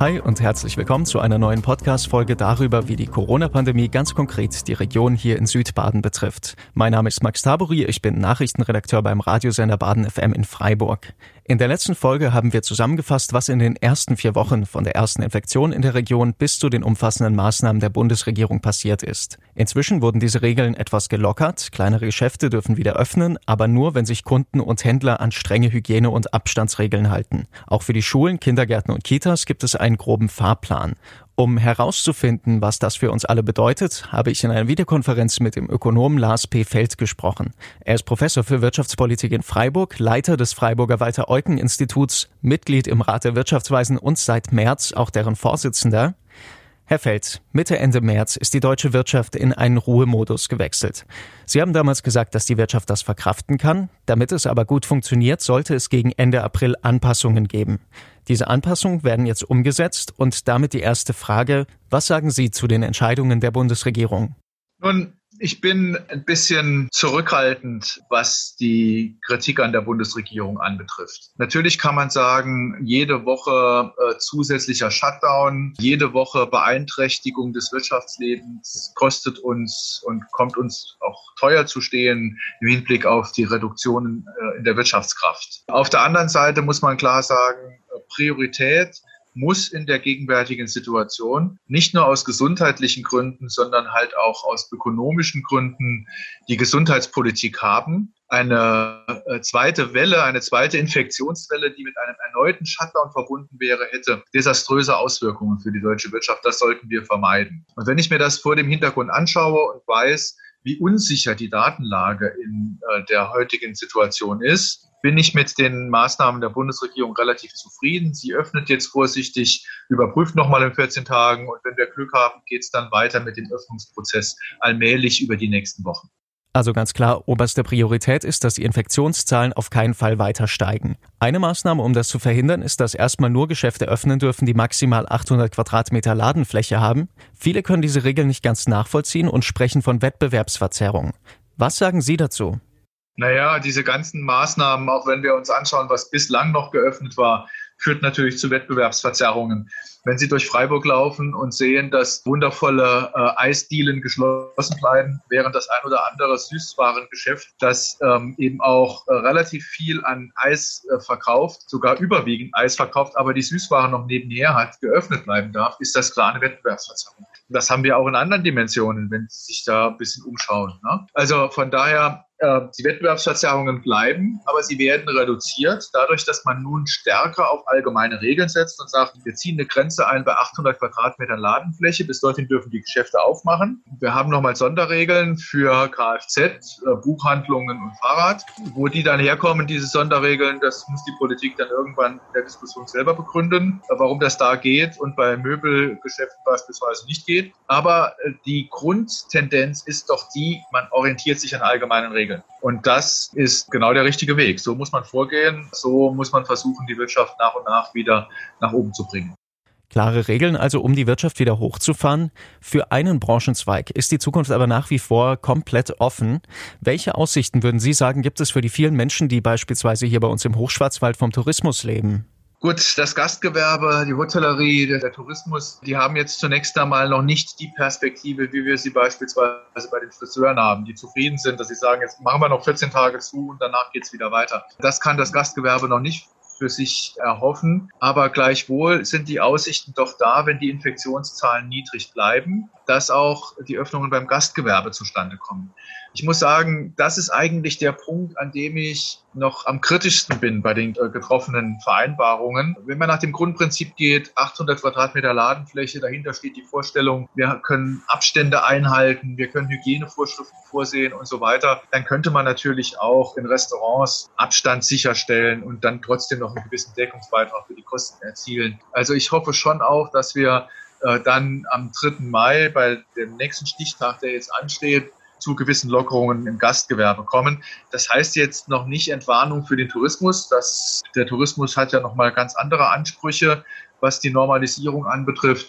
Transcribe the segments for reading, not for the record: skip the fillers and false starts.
Hi und herzlich willkommen zu einer neuen Podcast-Folge darüber, wie die Corona-Pandemie ganz konkret die Region hier in Südbaden betrifft. Mein Name ist Max Tabouri, ich bin Nachrichtenredakteur beim Radiosender Baden FM in Freiburg. In der letzten Folge haben wir zusammengefasst, was in den ersten 4 Wochen von der ersten Infektion in der Region bis zu den umfassenden Maßnahmen der Bundesregierung passiert ist. Inzwischen wurden diese Regeln etwas gelockert. Kleinere Geschäfte dürfen wieder öffnen, aber nur, wenn sich Kunden und Händler an strenge Hygiene- und Abstandsregeln halten. Auch für die Schulen, Kindergärten und Kitas gibt es einen groben Fahrplan. Um herauszufinden, was das für uns alle bedeutet, habe ich in einer Videokonferenz mit dem Ökonomen Lars P. Feld gesprochen. Er ist Professor für Wirtschaftspolitik in Freiburg, Leiter des Freiburger Walter-Eucken-Instituts, Mitglied im Rat der Wirtschaftsweisen und seit März auch deren Vorsitzender. Herr Feld, Mitte, Ende März ist die deutsche Wirtschaft in einen Ruhemodus gewechselt. Sie haben damals gesagt, dass die Wirtschaft das verkraften kann. Damit es aber gut funktioniert, sollte es gegen Ende April Anpassungen geben. Diese Anpassungen werden jetzt umgesetzt und damit die erste Frage: Was sagen Sie zu den Entscheidungen der Bundesregierung? Nun, ich bin ein bisschen zurückhaltend, was die Kritik an der Bundesregierung anbetrifft. Natürlich kann man sagen, jede Woche zusätzlicher Shutdown, jede Woche Beeinträchtigung des Wirtschaftslebens kostet uns und kommt uns auch teuer zu stehen im Hinblick auf die Reduktionen in der Wirtschaftskraft. Auf der anderen Seite muss man klar sagen, Priorität muss in der gegenwärtigen Situation nicht nur aus gesundheitlichen Gründen, sondern halt auch aus ökonomischen Gründen die Gesundheitspolitik haben. Eine zweite Welle, eine zweite Infektionswelle, die mit einem erneuten Shutdown verbunden wäre, hätte desaströse Auswirkungen für die deutsche Wirtschaft. Das sollten wir vermeiden. Und wenn ich mir das vor dem Hintergrund anschaue und weiß, wie unsicher die Datenlage in der heutigen Situation ist, bin ich mit den Maßnahmen der Bundesregierung relativ zufrieden. Sie öffnet jetzt vorsichtig, überprüft nochmal in 14 Tagen und wenn wir Glück haben, geht es dann weiter mit dem Öffnungsprozess allmählich über die nächsten Wochen. Also ganz klar, oberste Priorität ist, dass die Infektionszahlen auf keinen Fall weiter steigen. Eine Maßnahme, um das zu verhindern, ist, dass erstmal nur Geschäfte öffnen dürfen, die maximal 800 Quadratmeter Ladenfläche haben. Viele können diese Regeln nicht ganz nachvollziehen und sprechen von Wettbewerbsverzerrung. Was sagen Sie dazu? Naja, diese ganzen Maßnahmen, auch wenn wir uns anschauen, was bislang noch geöffnet war, führt natürlich zu Wettbewerbsverzerrungen. Wenn Sie durch Freiburg laufen und sehen, dass wundervolle Eisdielen geschlossen bleiben, während das ein oder andere Süßwarengeschäft, das eben auch relativ viel an Eis verkauft, sogar überwiegend Eis verkauft, aber die Süßwaren noch nebenher hat, geöffnet bleiben darf, ist das klar eine Wettbewerbsverzerrung. Das haben wir auch in anderen Dimensionen, wenn Sie sich da ein bisschen umschauen, ne? Also von daher, die Wettbewerbsverzerrungen bleiben, aber sie werden reduziert, dadurch, dass man nun stärker auf allgemeine Regeln setzt und sagt, wir ziehen eine Grenze ein bei 800 Quadratmetern Ladenfläche, bis dorthin dürfen die Geschäfte aufmachen. Wir haben nochmal Sonderregeln für Kfz, Buchhandlungen und Fahrrad. Wo die dann herkommen, diese Sonderregeln, das muss die Politik dann irgendwann in der Diskussion selber begründen, warum das da geht und bei Möbelgeschäften beispielsweise nicht geht. Aber die Grundtendenz ist doch die, man orientiert sich an allgemeinen Regeln. Und das ist genau der richtige Weg. So muss man vorgehen, so muss man versuchen, die Wirtschaft nach und nach wieder nach oben zu bringen. Klare Regeln also, um die Wirtschaft wieder hochzufahren. Für einen Branchenzweig ist die Zukunft aber nach wie vor komplett offen. Welche Aussichten, würden Sie sagen, gibt es für die vielen Menschen, die beispielsweise hier bei uns im Hochschwarzwald vom Tourismus leben? Gut, das Gastgewerbe, die Hotellerie, der Tourismus, die haben jetzt zunächst einmal noch nicht die Perspektive, wie wir sie beispielsweise bei den Friseuren haben, die zufrieden sind, dass sie sagen, jetzt machen wir noch 14 Tage zu und danach geht's wieder weiter. Das kann das Gastgewerbe noch nicht für sich erhoffen, aber gleichwohl sind die Aussichten doch da, wenn die Infektionszahlen niedrig bleiben, dass auch die Öffnungen beim Gastgewerbe zustande kommen. Ich muss sagen, das ist eigentlich der Punkt, an dem ich noch am kritischsten bin bei den getroffenen Vereinbarungen. Wenn man nach dem Grundprinzip geht, 800 Quadratmeter Ladenfläche, dahinter steht die Vorstellung, wir können Abstände einhalten, wir können Hygienevorschriften vorsehen und so weiter, dann könnte man natürlich auch in Restaurants Abstand sicherstellen und dann trotzdem noch einen gewissen Deckungsbeitrag für die Kosten erzielen. Also ich hoffe schon auch, dass wir dann am 3. Mai bei dem nächsten Stichtag, der jetzt ansteht, zu gewissen Lockerungen im Gastgewerbe kommen. Das heißt jetzt noch nicht Entwarnung für den Tourismus. Der Tourismus hat ja nochmal ganz andere Ansprüche, was die Normalisierung anbetrifft.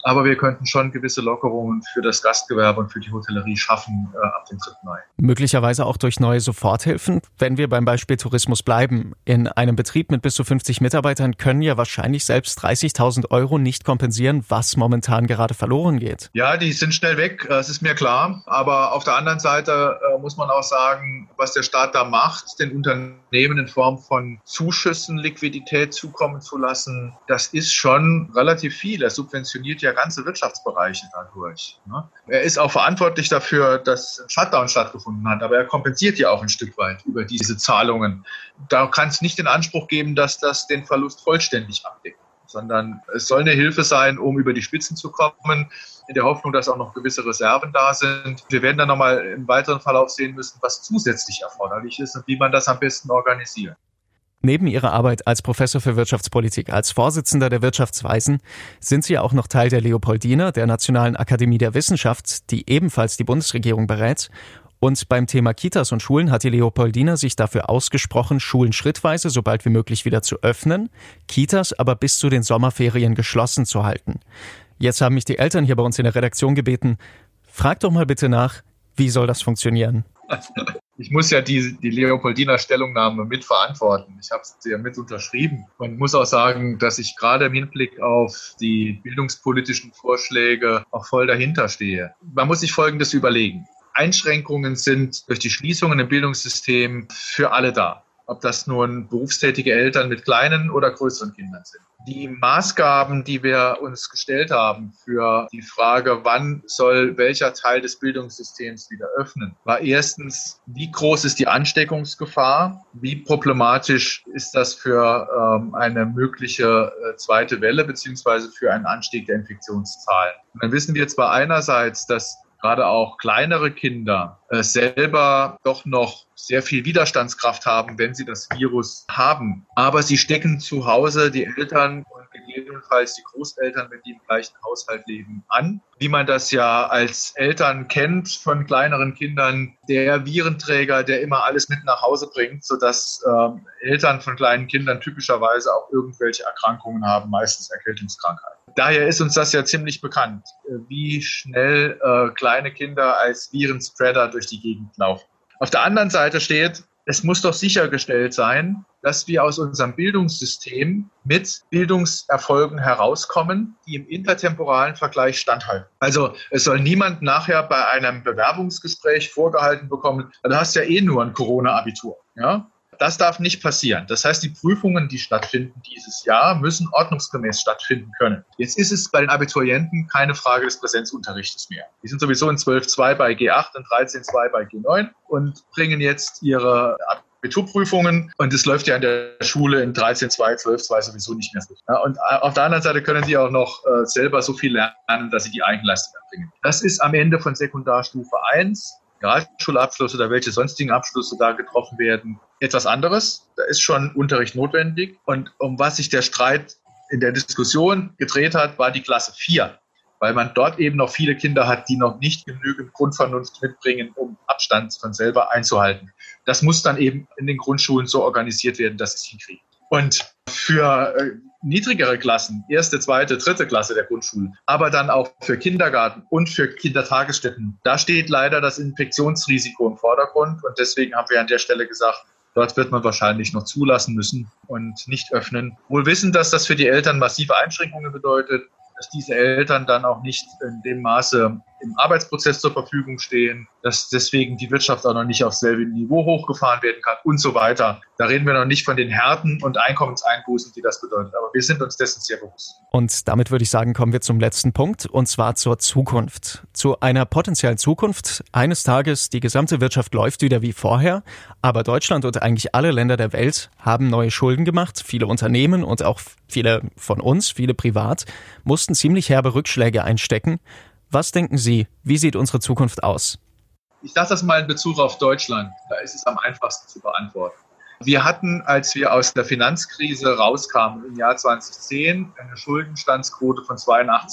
Aber wir könnten schon gewisse Lockerungen für das Gastgewerbe und für die Hotellerie schaffen ab dem 3. Mai. Möglicherweise auch durch neue Soforthilfen. Wenn wir beim Beispiel Tourismus bleiben, in einem Betrieb mit bis zu 50 Mitarbeitern können ja wahrscheinlich selbst 30.000 € nicht kompensieren, was momentan gerade verloren geht. Ja, die sind schnell weg, das ist mir klar. Aber auf der anderen Seite muss man auch sagen, was der Staat da macht, den Unternehmen in Form von Zuschüssen Liquidität zukommen zu lassen, das ist schon relativ viel. Er subventioniert ja ganze Wirtschaftsbereiche dadurch. Er ist auch verantwortlich dafür, dass ein Shutdown stattgefunden hat, aber er kompensiert ja auch ein Stück weit über diese Zahlungen. Da kann es nicht den Anspruch geben, dass das den Verlust vollständig abdeckt, sondern es soll eine Hilfe sein, um über die Spitzen zu kommen, in der Hoffnung, dass auch noch gewisse Reserven da sind. Wir werden dann nochmal im weiteren Verlauf sehen müssen, was zusätzlich erforderlich ist und wie man das am besten organisiert. Neben Ihrer Arbeit als Professor für Wirtschaftspolitik, als Vorsitzender der Wirtschaftsweisen, sind Sie ja auch noch Teil der Leopoldina, der Nationalen Akademie der Wissenschaft, die ebenfalls die Bundesregierung berät. Und beim Thema Kitas und Schulen hat die Leopoldina sich dafür ausgesprochen, Schulen schrittweise, sobald wie möglich wieder zu öffnen, Kitas aber bis zu den Sommerferien geschlossen zu halten. Jetzt haben mich die Eltern hier bei uns in der Redaktion gebeten, frag doch mal bitte nach, wie soll das funktionieren? Ich muss ja die Leopoldiner Stellungnahme mitverantworten. Ich habe sie ja mit unterschrieben und muss auch sagen, dass ich gerade im Hinblick auf die bildungspolitischen Vorschläge auch voll dahinter stehe. Man muss sich Folgendes überlegen. Einschränkungen sind durch die Schließungen im Bildungssystem für alle da. Ob das nun berufstätige Eltern mit kleinen oder größeren Kindern sind. Die Maßgaben, die wir uns gestellt haben für die Frage, wann soll welcher Teil des Bildungssystems wieder öffnen, war erstens, wie groß ist die Ansteckungsgefahr? Wie problematisch ist das für eine mögliche zweite Welle beziehungsweise für einen Anstieg der Infektionszahlen? Und dann wissen wir zwar einerseits, dass gerade auch kleinere Kinder selber doch noch sehr viel Widerstandskraft haben, wenn sie das Virus haben. Aber sie stecken zu Hause die Eltern und gegebenenfalls die Großeltern, wenn die im gleichen Haushalt leben, an. Wie man das ja als Eltern kennt von kleineren Kindern, der Virenträger, der immer alles mit nach Hause bringt, sodass Eltern von kleinen Kindern typischerweise auch irgendwelche Erkrankungen haben, meistens Erkältungskrankheiten. Daher ist uns das ja ziemlich bekannt, wie schnell kleine Kinder als Virenspreader durch die Gegend laufen. Auf der anderen Seite steht, es muss doch sichergestellt sein, dass wir aus unserem Bildungssystem mit Bildungserfolgen herauskommen, die im intertemporalen Vergleich standhalten. Also es soll niemand nachher bei einem Bewerbungsgespräch vorgehalten bekommen, du hast ja eh nur ein Corona-Abitur. Ja? Das darf nicht passieren. Das heißt, die Prüfungen, die stattfinden dieses Jahr, müssen ordnungsgemäß stattfinden können. Jetzt ist es bei den Abiturienten keine Frage des Präsenzunterrichtes mehr. Die sind sowieso in 12.2 bei G8 und 13.2 bei G9 und bringen jetzt ihre Abiturprüfungen und es läuft ja in der Schule in 13.2, 12.2 sowieso nicht mehr so. Ja, und auf der anderen Seite können sie auch noch selber so viel lernen, dass sie die Eigenleistung erbringen. Das ist am Ende von Sekundarstufe 1. Realschulabschluss oder welche sonstigen Abschlüsse da getroffen werden, etwas anderes. Da ist schon Unterricht notwendig. Und um was sich der Streit in der Diskussion gedreht hat, war die Klasse 4, weil man dort eben noch viele Kinder hat, die noch nicht genügend Grundvernunft mitbringen, um Abstand von selber einzuhalten. Das muss dann eben in den Grundschulen so organisiert werden, dass sie es hinkriegen. Und für niedrigere Klassen, 1., 2., 3. Klasse der Grundschule, aber dann auch für Kindergarten und für Kindertagesstätten, da steht leider das Infektionsrisiko im Vordergrund. Und deswegen haben wir an der Stelle gesagt, dort wird man wahrscheinlich noch zulassen müssen und nicht öffnen. Wohl wissend, dass das für die Eltern massive Einschränkungen bedeutet, dass diese Eltern dann auch nicht in dem Maße im Arbeitsprozess zur Verfügung stehen, dass deswegen die Wirtschaft auch noch nicht auf selbe Niveau hochgefahren werden kann und so weiter. Da reden wir noch nicht von den Härten und Einkommenseinbußen, die das bedeutet. Aber wir sind uns dessen sehr bewusst. Und damit würde ich sagen, kommen wir zum letzten Punkt, und zwar zur Zukunft. Zu einer potenziellen Zukunft. Eines Tages, die gesamte Wirtschaft läuft wieder wie vorher, aber Deutschland und eigentlich alle Länder der Welt haben neue Schulden gemacht. Viele Unternehmen und auch viele von uns, viele privat, mussten ziemlich herbe Rückschläge einstecken. Was denken Sie, wie sieht unsere Zukunft aus? Ich sage das mal in Bezug auf Deutschland. Da ist es am einfachsten zu beantworten. Wir hatten, als wir aus der Finanzkrise rauskamen im Jahr 2010, eine Schuldenstandsquote von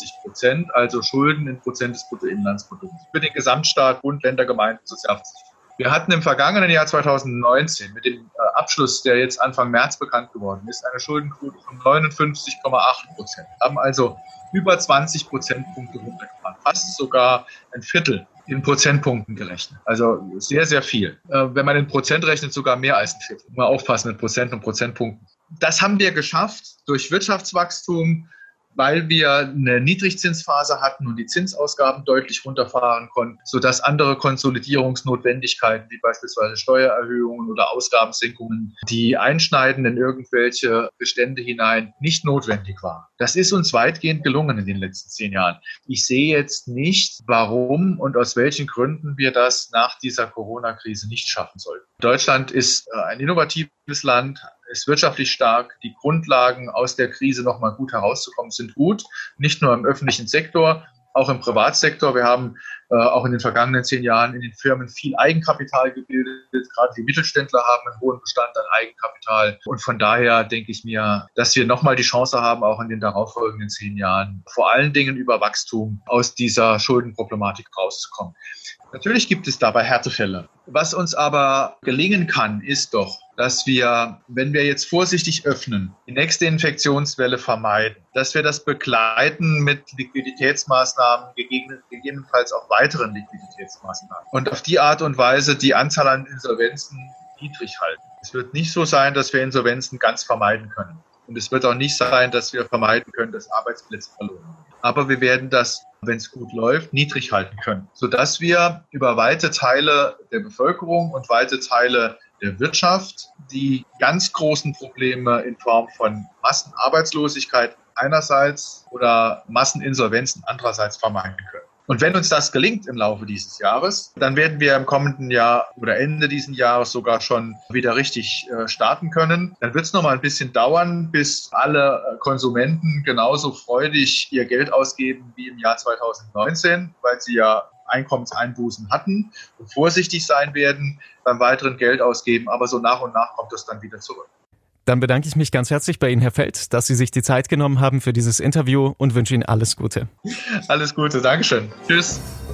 82%, also Schulden in Prozent des Bruttoinlandsprodukts. Für den Gesamtstaat, Bund, Länder, Gemeinden, Sozialversicherung. Wir hatten im vergangenen Jahr 2019 mit dem Abschluss, der jetzt Anfang März bekannt geworden ist, eine Schuldenquote von 59,8%. Haben also über 20 Prozentpunkte runtergefahren, fast sogar ein Viertel in Prozentpunkten gerechnet. Also sehr, sehr viel. Wenn man in Prozent rechnet, sogar mehr als ein Viertel. Mal aufpassen mit Prozent und Prozentpunkten. Das haben wir geschafft durch Wirtschaftswachstum, weil wir eine Niedrigzinsphase hatten und die Zinsausgaben deutlich runterfahren konnten, sodass andere Konsolidierungsnotwendigkeiten, wie beispielsweise Steuererhöhungen oder Ausgabensenkungen, die einschneiden in irgendwelche Bestände hinein, nicht notwendig waren. Das ist uns weitgehend gelungen in den letzten 10 Jahren. Ich sehe jetzt nicht, warum und aus welchen Gründen wir das nach dieser Corona-Krise nicht schaffen sollten. Deutschland ist ein innovatives Land, ist wirtschaftlich stark. Die Grundlagen aus der Krise nochmal gut herauszukommen sind gut. Nicht nur im öffentlichen Sektor, auch im Privatsektor. Wir haben auch in den vergangenen 10 Jahren in den Firmen viel Eigenkapital gebildet. Gerade die Mittelständler haben einen hohen Bestand an Eigenkapital. Und von daher denke ich mir, dass wir nochmal die Chance haben, auch in den darauffolgenden 10 Jahren vor allen Dingen über Wachstum aus dieser Schuldenproblematik rauszukommen. Natürlich gibt es dabei Härtefälle. Was uns aber gelingen kann, ist doch, dass wir, wenn wir jetzt vorsichtig öffnen, die nächste Infektionswelle vermeiden, dass wir das begleiten mit Liquiditätsmaßnahmen, gegebenenfalls auch weiteren Liquiditätsmaßnahmen und auf die Art und Weise die Anzahl an Insolvenzen niedrig halten. Es wird nicht so sein, dass wir Insolvenzen ganz vermeiden können. Und es wird auch nicht sein, dass wir vermeiden können, dass Arbeitsplätze verloren werden. Aber wir werden das, wenn es gut läuft, niedrig halten können, sodass wir über weite Teile der Bevölkerung und weite Teile der Wirtschaft die ganz großen Probleme in Form von Massenarbeitslosigkeit einerseits oder Masseninsolvenzen andererseits vermeiden können. Und wenn uns das gelingt im Laufe dieses Jahres, dann werden wir im kommenden Jahr oder Ende dieses Jahres sogar schon wieder richtig starten können. Dann wird es noch mal ein bisschen dauern, bis alle Konsumenten genauso freudig ihr Geld ausgeben wie im Jahr 2019, weil sie ja Einkommenseinbußen hatten und vorsichtig sein werden beim weiteren Geld ausgeben. Aber so nach und nach kommt das dann wieder zurück. Dann bedanke ich mich ganz herzlich bei Ihnen, Herr Feld, dass Sie sich die Zeit genommen haben für dieses Interview und wünsche Ihnen alles Gute. Alles Gute, Dankeschön. Tschüss.